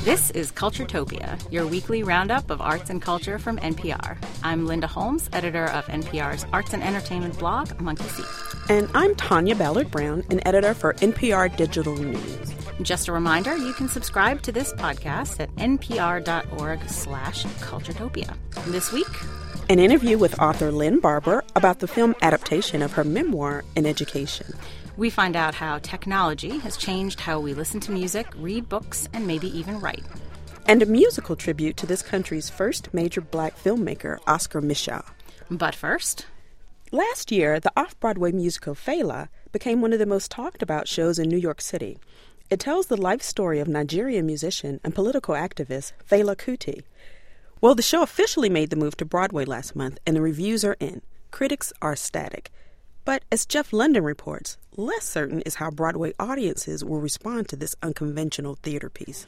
This is Culturetopia, your weekly roundup of arts and culture from NPR. I'm Linda Holmes, editor of NPR's arts and entertainment blog, Monkey See. And I'm Tanya Ballard-Brown, an editor for NPR Digital News. Just a reminder, you can subscribe to this podcast at npr.org/Culturetopia. This week, an interview with author Lynn Barber about the film adaptation of her memoir, In Education. We find out how technology has changed how we listen to music, read books, and maybe even write. And a musical tribute to this country's first major black filmmaker, Oscar Micheaux. But first, last year, the off-Broadway musical Fela became one of the most talked about shows in New York City. It tells the life story of Nigerian musician and political activist Fela Kuti. Well, the show officially made the move to Broadway last month, and the reviews are in. Critics are ecstatic. But as Jeff London reports, less certain is how Broadway audiences will respond to this unconventional theater piece.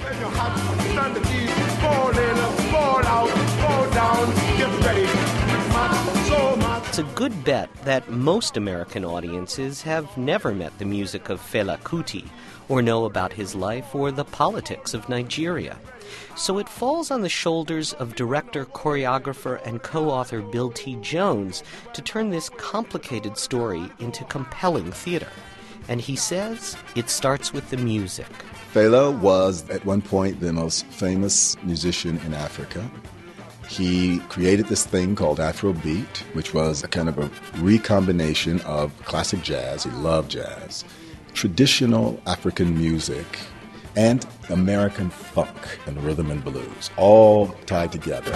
It's a good bet that most American audiences have never met the music of Fela Kuti or know about his life or the politics of Nigeria. So it falls on the shoulders of director, choreographer, and co-author Bill T. Jones to turn this complicated story into compelling theater. And he says it starts with the music. Fela was, at one point, the most famous musician in Africa. He created this thing called Afrobeat, which was a kind of a recombination of classic jazz, he loved jazz, traditional African music, and American funk and rhythm and blues, all tied together.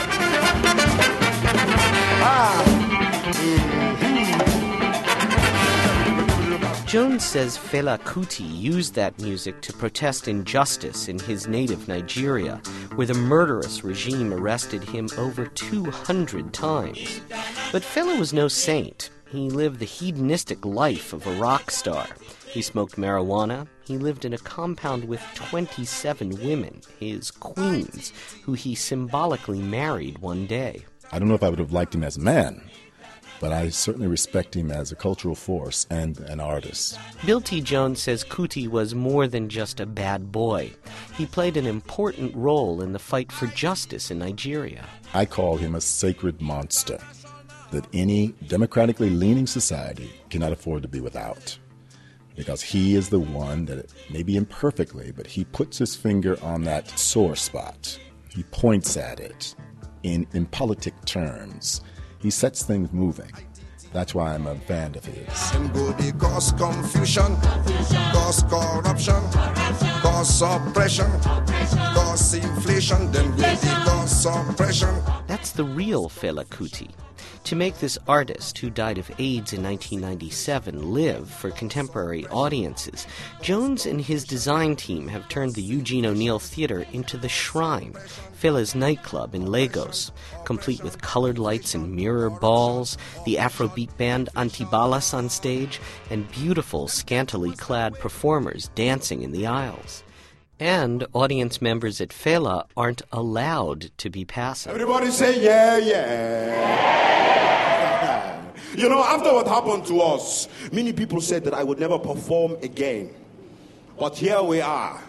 Jones says Fela Kuti used that music to protest injustice in his native Nigeria, where the murderous regime arrested him over 200 times. But Fela was no saint. He lived the hedonistic life of a rock star. He smoked marijuana. He lived in a compound with 27 women, his queens, who he symbolically married one day. I don't know if I would have liked him as a man, but I certainly respect him as a cultural force and an artist. Bill T. Jones says Kuti was more than just a bad boy. He played an important role in the fight for justice in Nigeria. I call him a sacred monster that any democratically leaning society cannot afford to be without. Because he is the one that, maybe imperfectly, but he puts his finger on that sore spot. He points at it in politic terms. He sets things moving. That's why I'm a fan of his. Cause confusion, cause corruption, cause oppression, cause inflation, then cause oppression. That's the real Fela Kuti. To make this artist, who died of AIDS in 1997, live for contemporary audiences, Jones and his design team have turned the Eugene O'Neill Theater into the Shrine, Fela's nightclub in Lagos, complete with colored lights and mirror balls, the Afrobeat band Antibalas on stage, and beautiful, scantily clad performers dancing in the aisles. And audience members at Fela aren't allowed to be passive. Everybody say, yeah, yeah. You know, after what happened to us, many people said that I would never perform again. But here we are.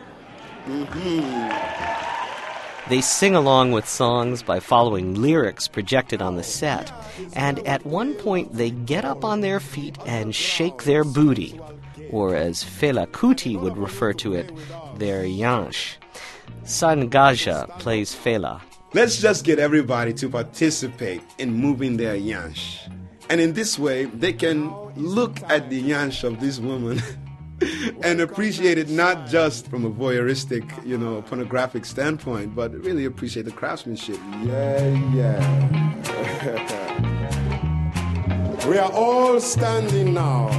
They sing along with songs by following lyrics projected on the set. And at one point, they get up on their feet and shake their booty. Or as Fela Kuti would refer to it, their yansh. Sangaja plays Fela. Let's just get everybody to participate in moving their yansh. And in this way, they can look at the yansh of this woman and appreciate it not just from a voyeuristic, pornographic standpoint, but really appreciate the craftsmanship. Yeah. We are all standing now.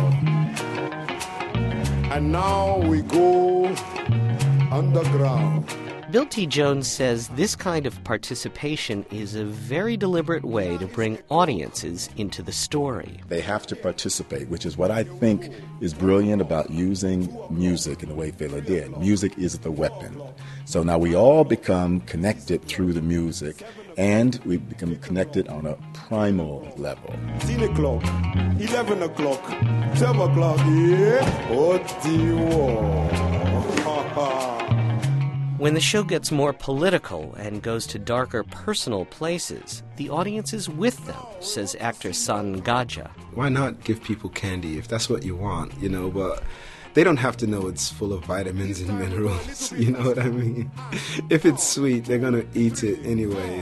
And now we go underground. Bill T. Jones says this kind of participation is a very deliberate way to bring audiences into the story. They have to participate, which is what I think is brilliant about using music in the way Fela did. Music is the weapon. So now we all become connected through the music, and we become connected on a primal level. 10 o'clock, 11 o'clock, 12 o'clock, yeah. When the show gets more political and goes to darker personal places, the audience is with them, says actor San Gaja. Why not give people candy if that's what you want, but they don't have to know it's full of vitamins and minerals, you know what I mean? If it's sweet, they're going to eat it anyway.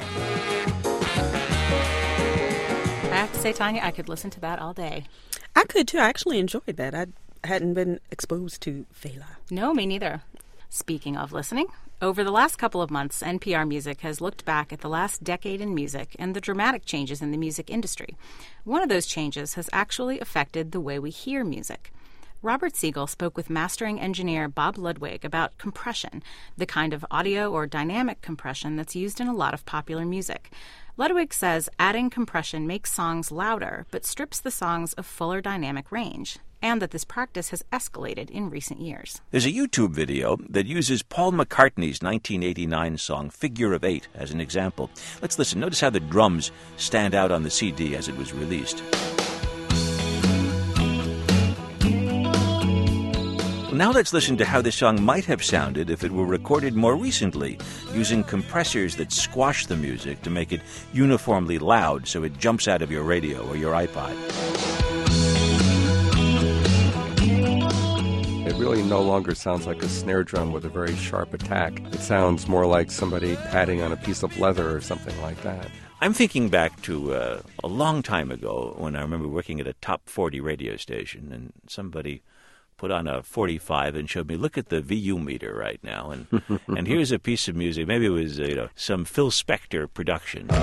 I have to say, Tanya, I could listen to that all day. I could too. I actually enjoyed that. I hadn't been exposed to Fela. No, me neither. Speaking of listening, over the last couple of months, NPR Music has looked back at the last decade in music and the dramatic changes in the music industry. One of those changes has actually affected the way we hear music. Robert Siegel spoke with mastering engineer Bob Ludwig about compression, the kind of audio or dynamic compression that's used in a lot of popular music. Ludwig says adding compression makes songs louder but strips the songs of fuller dynamic range, and that this practice has escalated in recent years. There's a YouTube video that uses Paul McCartney's 1989 song Figure of Eight as an example. Let's listen. Notice how the drums stand out on the CD as it was released. Now let's listen to how the song might have sounded if it were recorded more recently, using compressors that squash the music to make it uniformly loud so it jumps out of your radio or your iPod. It really no longer sounds like a snare drum with a very sharp attack. It sounds more like somebody patting on a piece of leather or something like that. I'm thinking back to a long time ago when I remember working at a top 40 radio station, and somebody put on a 45 and showed me, look at the VU meter right now, and here's a piece of music. Maybe it was some Phil Spector production. I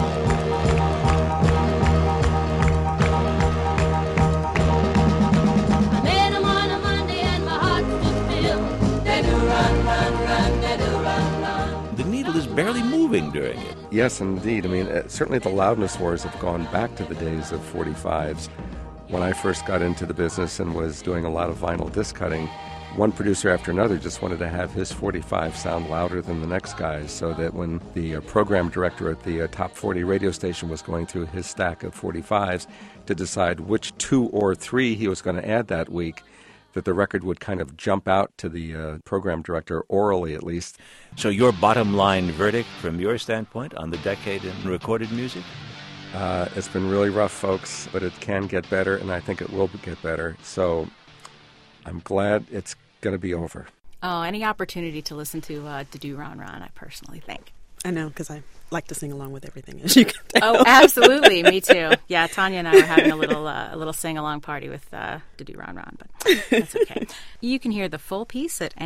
met him on a Monday and my heart was filled. They do run, run, run, they do run, run. The needle is barely moving during it. Yes, indeed. I mean, certainly the loudness wars have gone back to the days of 45s. When I first got into the business and was doing a lot of vinyl disc cutting, one producer after another just wanted to have his 45 sound louder than the next guy's, so that when the program director at the top 40 radio station was going through his stack of 45s to decide which 2 or 3 he was going to add that week, that the record would kind of jump out to the program director, orally at least. So your bottom line verdict from your standpoint on the decade in recorded music? It's been really rough, folks, but it can get better, and I think it will get better. So I'm glad it's going to be over. Oh, any opportunity to listen to Do Ron Ron, I personally think. I know, because I like to sing along with everything, as you can tell. Oh, absolutely. Me too. Yeah, Tanya and I were having a little sing-along party with Do Ron Ron, but that's okay. You can hear the full piece at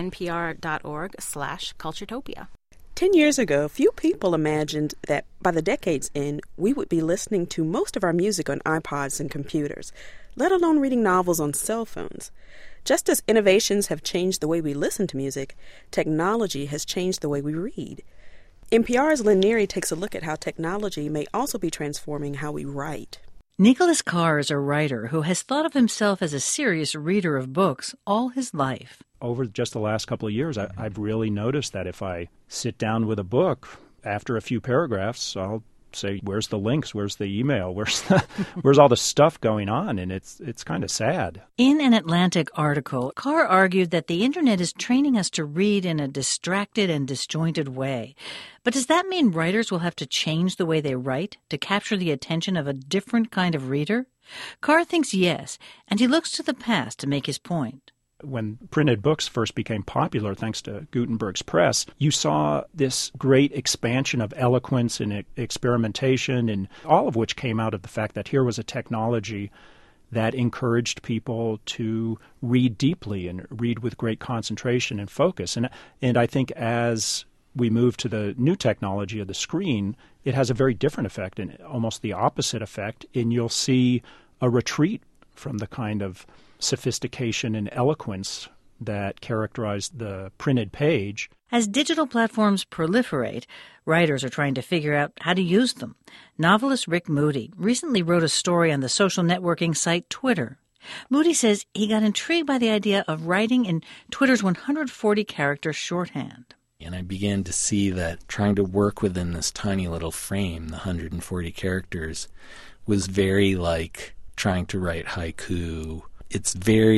npr.org/Culturetopia. 10 years ago, few people imagined that by the decade's end, we would be listening to most of our music on iPods and computers, let alone reading novels on cell phones. Just as innovations have changed the way we listen to music, technology has changed the way we read. NPR's Lynn Neary takes a look at how technology may also be transforming how we write. Nicholas Carr is a writer who has thought of himself as a serious reader of books all his life. Over just the last couple of years, I've really noticed that if I sit down with a book, after a few paragraphs, I'll say, where's the links? Where's the email? Where's all the stuff going on? And it's kind of sad. In an Atlantic article, Carr argued that the Internet is training us to read in a distracted and disjointed way. But does that mean writers will have to change the way they write to capture the attention of a different kind of reader? Carr thinks yes, and he looks to the past to make his point. When printed books first became popular, thanks to Gutenberg's press, you saw this great expansion of eloquence and experimentation, and all of which came out of the fact that here was a technology that encouraged people to read deeply and read with great concentration and focus. And I think as we move to the new technology of the screen, it has a very different effect, and almost the opposite effect, and you'll see a retreat from the kind of sophistication and eloquence that characterized the printed page. As digital platforms proliferate, writers are trying to figure out how to use them. Novelist Rick Moody recently wrote a story on the social networking site Twitter. Moody says he got intrigued by the idea of writing in Twitter's 140-character shorthand. And I began to see that trying to work within this tiny little frame, the 140 characters, was very like trying to write haiku. It's very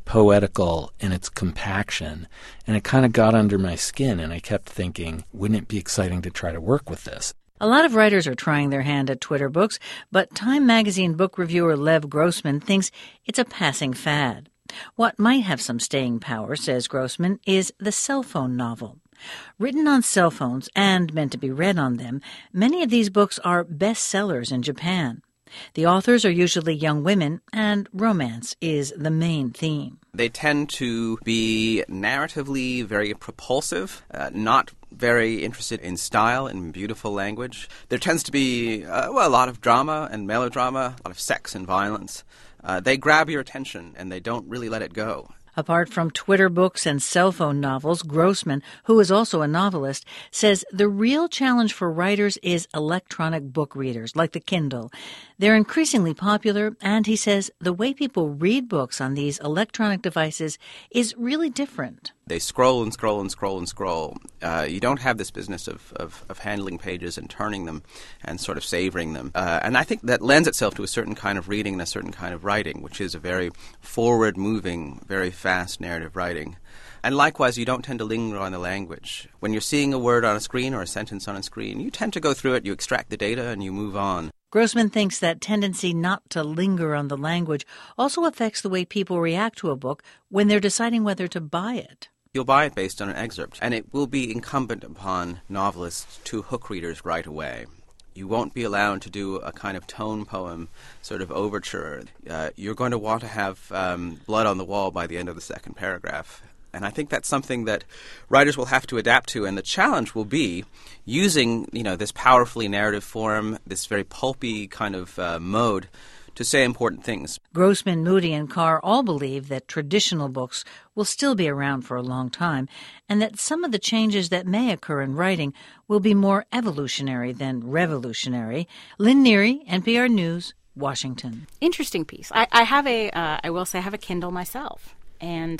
poetical in its compaction, and it kind of got under my skin, and I kept thinking, wouldn't it be exciting to try to work with this? A lot of writers are trying their hand at Twitter books, but Time magazine book reviewer Lev Grossman thinks it's a passing fad. What might have some staying power, says Grossman, is the cell phone novel. Written on cell phones and meant to be read on them, many of these books are bestsellers in Japan. The authors are usually young women, and romance is the main theme. They tend to be narratively very propulsive, not very interested in style and beautiful language. There tends to be, a lot of drama and melodrama, a lot of sex and violence. They grab your attention, and they don't really let it go. Apart from Twitter books and cell phone novels, Grossman, who is also a novelist, says the real challenge for writers is electronic book readers, like the Kindle. They're increasingly popular, and he says the way people read books on these electronic devices is really different. They scroll and scroll and scroll and scroll. You don't have this business of handling pages and turning them and sort of savoring them. And I think that lends itself to a certain kind of reading and a certain kind of writing, which is a very forward-moving, very fast narrative writing. And likewise, you don't tend to linger on the language. When you're seeing a word on a screen or a sentence on a screen, you tend to go through it, you extract the data, and you move on. Grossman thinks that tendency not to linger on the language also affects the way people react to a book when they're deciding whether to buy it. You'll buy it based on an excerpt, and it will be incumbent upon novelists to hook readers right away. You won't be allowed to do a kind of tone poem sort of overture. You're going to want to have blood on the wall by the end of the second paragraph. And I think that's something that writers will have to adapt to, and the challenge will be using, this powerfully narrative form, this very pulpy kind of mode to say important things. Grossman, Moody, and Carr all believe that traditional books will still be around for a long time, and that some of the changes that may occur in writing will be more evolutionary than revolutionary. Lynn Neary, NPR News, Washington. Interesting piece. I have I will say I have a Kindle myself. And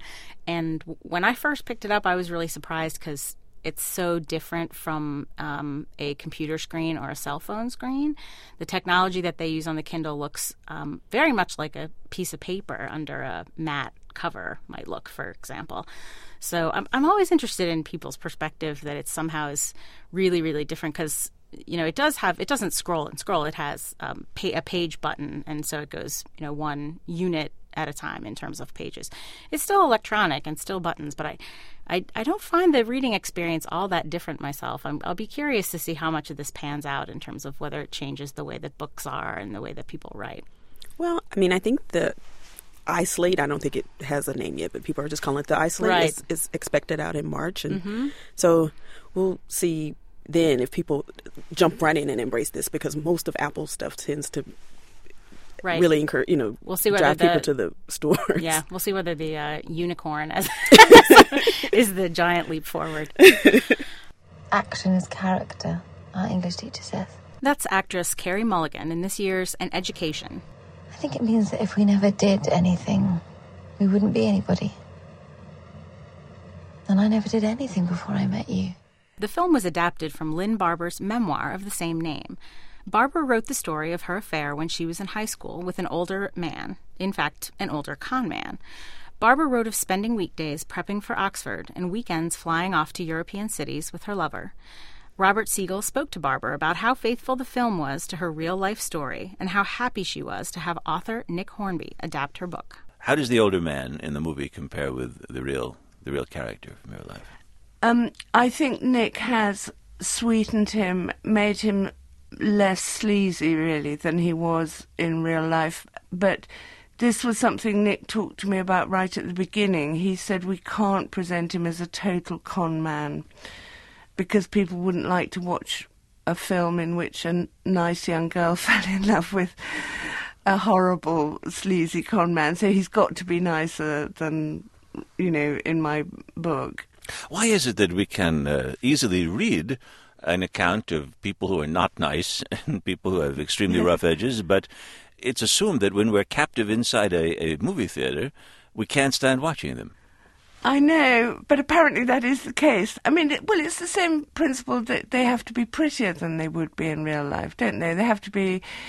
when I first picked it up, I was really surprised because it's so different from a computer screen or a cell phone screen. The technology that they use on the Kindle looks very much like a piece of paper under a matte cover might look, for example. So I'm always interested in people's perspective that it somehow is really, really different because it doesn't scroll and scroll. It has a page button, and so it goes one unit at a time in terms of pages. It's still electronic and still buttons, but I don't find the reading experience all that different myself. I'll be curious to see how much of this pans out in terms of whether it changes the way that books are and the way that people write. Well, I think the iSlate, I don't think it has a name yet, but people are just calling it the iSlate. Right. Is expected out in March, and so we'll see then if people jump right in and embrace this, because most of Apple's stuff tends to really encourage, we'll see drive people to the stores. Yeah, we'll see whether the unicorn is the giant leap forward. Action is character, our English teacher says. That's actress Carey Mulligan in this year's An Education. I think it means that if we never did anything, we wouldn't be anybody. And I never did anything before I met you. The film was adapted from Lynn Barber's memoir of the same name. Barber wrote the story of her affair when she was in high school with an older man, in fact, an older con man. Barber wrote of spending weekdays prepping for Oxford and weekends flying off to European cities with her lover. Robert Siegel spoke to Barber about how faithful the film was to her real-life story and how happy she was to have author Nick Hornby adapt her book. How does the older man in the movie compare with the real character from real life? I think Nick has sweetened him, made him less sleazy, really, than he was in real life. But this was something Nick talked to me about right at the beginning. He said we can't present him as a total con man because people wouldn't like to watch a film in which a nice young girl fell in love with a horrible, sleazy con man. So he's got to be nicer than, in my book. Why is it that we can easily read an account of people who are not nice and people who have extremely rough edges, but it's assumed that when we're captive inside a movie theater, we can't stand watching them? I know, but apparently that is the case. It's the same principle that they have to be prettier than they would be in real life, don't they? They have to be,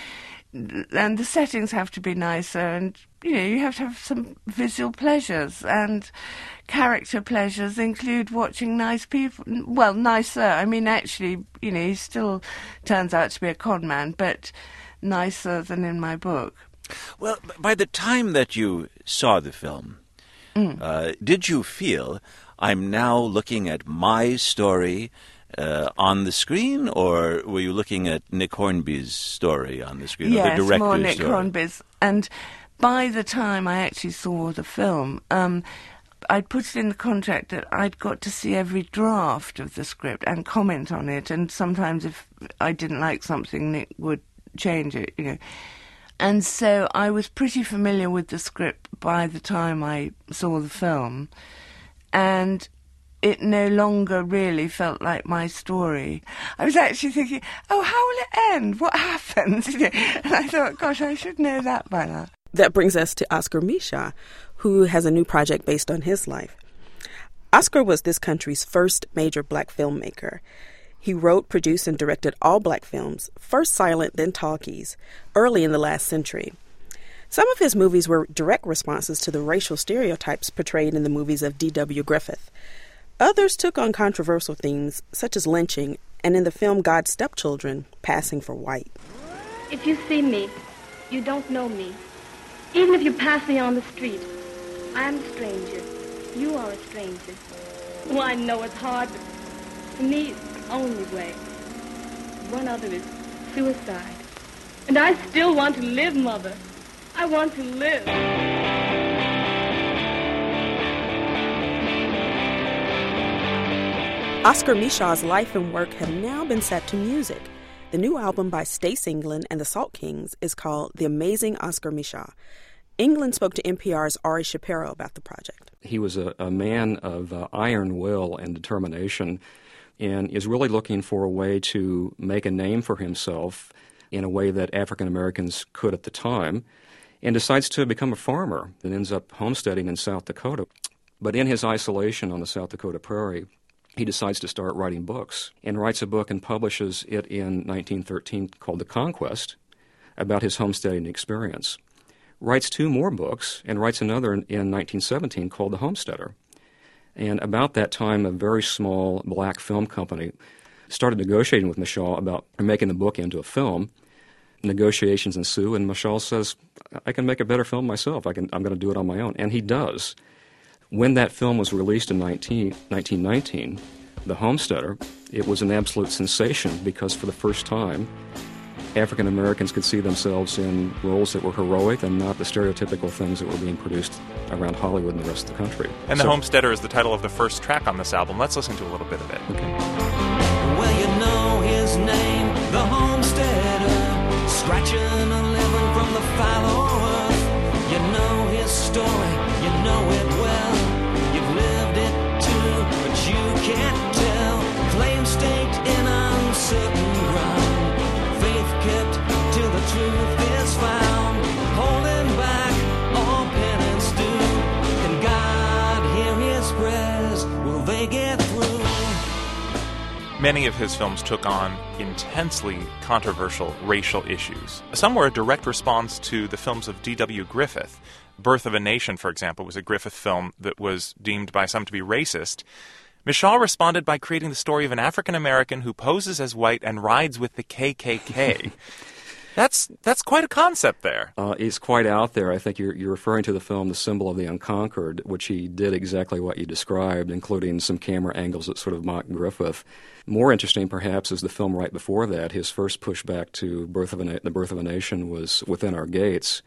and the settings have to be nicer, and you have to have some visual pleasures, and character pleasures include watching nice people. Well, nicer. I mean, actually, he still turns out to be a con man, but nicer than in my book. Well, by the time that you saw the film, did you feel, I'm now looking at my story on the screen, or were you looking at Nick Hornby's story on the screen, or the director's more Nick story? Hornby's. And by the time I actually saw the film, I'd put it in the contract that I'd got to see every draft of the script and comment on it, and sometimes if I didn't like something, Nick would change it, And so I was pretty familiar with the script by the time I saw the film, and it no longer really felt like my story. I was actually thinking, how will it end? What happens? And I thought, gosh, I should know that by now. That brings us to Oscar Micheaux, who has a new project based on his life. Oscar was this country's first major black filmmaker. He wrote, produced, and directed all black films, first silent, then talkies, early in the last century. Some of his movies were direct responses to the racial stereotypes portrayed in the movies of D.W. Griffith. Others took on controversial themes, such as lynching, and in the film God's Stepchildren, passing for white. If you see me, you don't know me. Even if you pass me on the street, I am a stranger. You are a stranger. Well, I know it's hard, but for me, it's the only way. One other is suicide. And I still want to live, Mother. I want to live. Oscar Micheaux's life and work have now been set to music. The new album by Stace England and the Salt Kings is called The Amazing Oscar Micheaux. England spoke to NPR's Ari Shapiro about the project. He was a man of iron will and determination, and is really looking for a way to make a name for himself in a way that African Americans could at the time, and decides to become a farmer and ends up homesteading in South Dakota. But in his isolation on the South Dakota prairie, he decides to start writing books, and writes a book and publishes it in 1913 called The Conquest, about his homesteading experience. Writes 2 more books, and writes another in 1917 called The Homesteader. And about that time, a very small black film company started negotiating with Micheaux about making the book into a film. Negotiations ensue, and Micheaux says, I can make a better film myself. I'm going to do it on my own. And he does. When that film was released in 1919, The Homesteader, it was an absolute sensation because for the first time, African Americans could see themselves in roles that were heroic and not the stereotypical things that were being produced around Hollywood and the rest of the country. And The Homesteader is the title of the first track on this album. Let's listen to a little bit of it. Okay. Well, you know his name, the Homesteader, scratching a living from the fallow earth. You know his story, you know it well. You've lived it too, but you can't tell. Claim staked in uncertain ground. Faith kept till the truth is found. Holding back all penance due. Can God hear his prayers? Will they get through? Many of his films took on intensely controversial racial issues. Some were a direct response to the films of D.W. Griffith. Birth of a Nation, for example, was a Griffith film that was deemed by some to be racist. Micheaux responded by creating the story of an African-American who poses as white and rides with the KKK. That's quite a concept there. It's quite out there. I think you're referring to the film The Symbol of the Unconquered, which he did exactly what you described, including some camera angles that sort of mock Griffith. More interesting, perhaps, is the film right before that. His first pushback to The Birth of a Nation was Within Our Gates.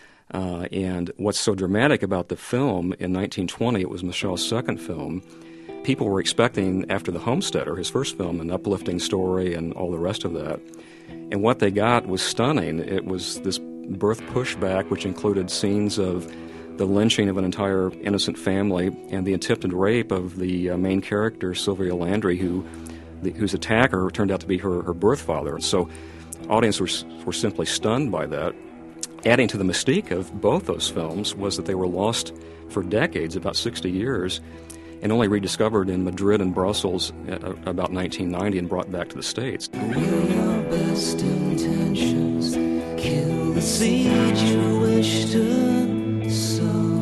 And what's so dramatic about the film, in 1920, it was Micheaux's second film. People were expecting, after The Homesteader, his first film, an uplifting story and all the rest of that. And what they got was stunning. It was this birth pushback, which included scenes of the lynching of an entire innocent family and the attempted rape of the main character, Sylvia Landry, whose attacker turned out to be her birth father. So audiences were simply stunned by that. Adding to the mystique of both those films was that they were lost for decades, about 60 years, and only rediscovered in Madrid and Brussels about 1990 and brought back to the States. Will your best intentions kill the seed you wish to sow.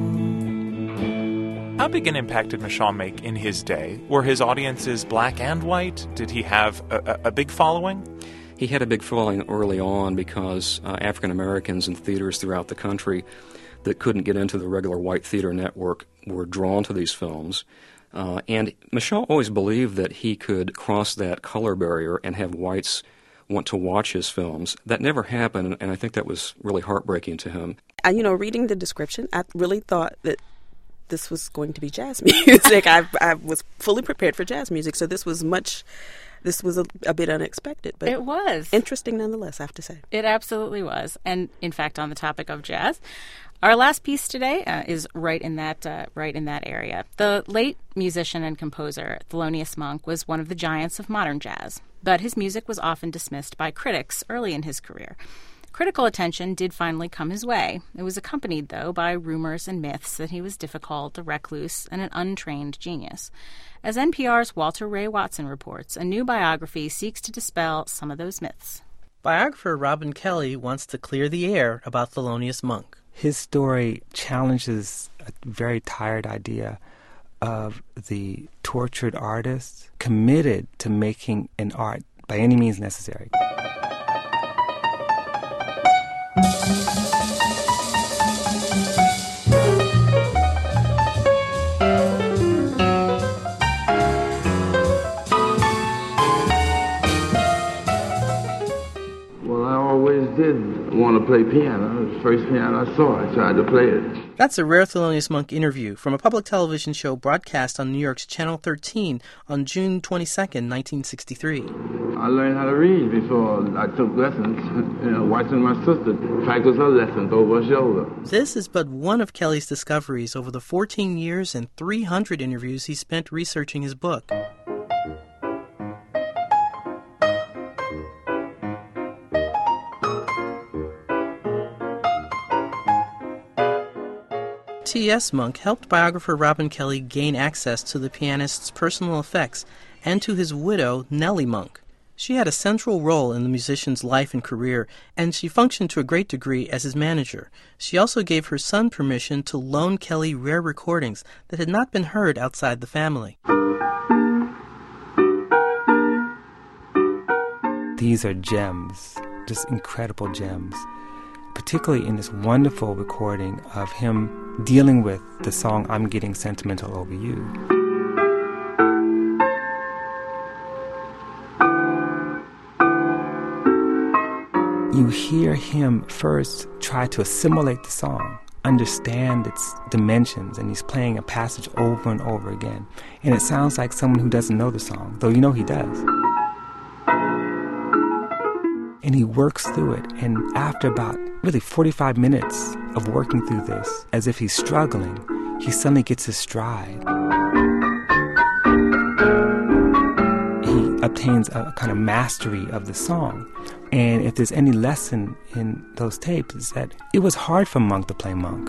How big an impact did Michal make in his day? Were his audiences black and white? Did he have a big following? He had a big following early on because African Americans in theaters throughout the country that couldn't get into the regular white theater network were drawn to these films. And Michal always believed that he could cross that color barrier and have whites want to watch his films. That never happened, and I think that was really heartbreaking to him. Reading the description, I really thought that this was going to be jazz music. I was fully prepared for jazz music, so this was a bit unexpected, but it was interesting nonetheless, I have to say. It absolutely was. And in fact, on the topic of jazz, our last piece today is right in that area. The late musician and composer Thelonious Monk was one of the giants of modern jazz, but his music was often dismissed by critics early in his career. Critical attention did finally come his way. It was accompanied, though, by rumors and myths that he was difficult, a recluse, and an untrained genius. As NPR's Walter Ray Watson reports, a new biography seeks to dispel some of those myths. Biographer Robin Kelly wants to clear the air about Thelonious Monk. His story challenges a very tired idea of the tortured artist committed to making an art by any means necessary. Well, I always did want to play piano. The first piano I saw, I tried to play it. That's a rare Thelonious Monk interview from a public television show broadcast on New York's Channel 13 on June 22nd, 1963. I learned how to read before I took lessons, watching my sister practice her lessons over her shoulder. This is but one of Kelly's discoveries over the 14 years and 300 interviews he spent researching his book. T.S. Monk helped biographer Robin Kelly gain access to the pianist's personal effects and to his widow, Nellie Monk. She had a central role in the musician's life and career, and she functioned to a great degree as his manager. She also gave her son permission to loan Kelly rare recordings that had not been heard outside the family. These are gems, just incredible gems, particularly in this wonderful recording of him dealing with the song I'm Getting Sentimental Over You. You hear him first try to assimilate the song, understand its dimensions, and he's playing a passage over and over again. And it sounds like someone who doesn't know the song, though you know he does. And he works through it, and after about really 45 minutes of working through this, as if he's struggling, he suddenly gets his stride. He obtains a kind of mastery of the song. And if there's any lesson in those tapes, it's that it was hard for Monk to play Monk.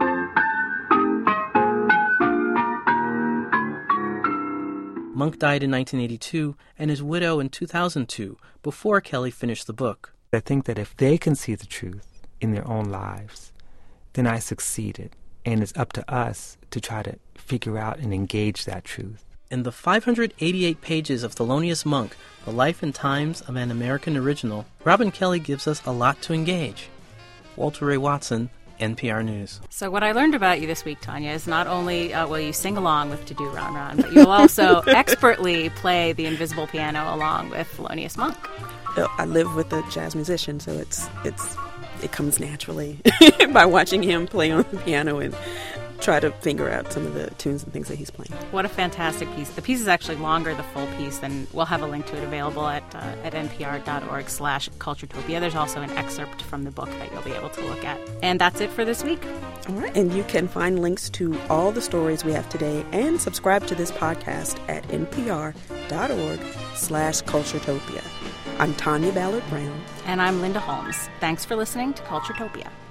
Monk died in 1982 and his widow in 2002, before Kelly finished the book. I think that if they can see the truth in their own lives, then I succeeded. And it's up to us to try to figure out and engage that truth. In the 588 pages of Thelonious Monk, The Life and Times of an American Original, Robin Kelly gives us a lot to engage. Walter Ray Watson, NPR News. So what I learned about you this week, Tanya, is not only will you sing along with To Do Ron Ron, but you'll also expertly play the invisible piano along with Thelonious Monk. I live with a jazz musician, so it comes naturally by watching him play on the piano and try to figure out some of the tunes and things that he's playing. What a fantastic piece. The piece is actually longer, the full piece, and we'll have a link to it available at npr.org/culturetopia. There's also an excerpt from the book that you'll be able to look at. And that's it for this week. All right. And you can find links to all the stories we have today and subscribe to this podcast at npr.org/culturetopia. I'm Tanya Ballard Brown. And I'm Linda Holmes. Thanks for listening to Culturetopia.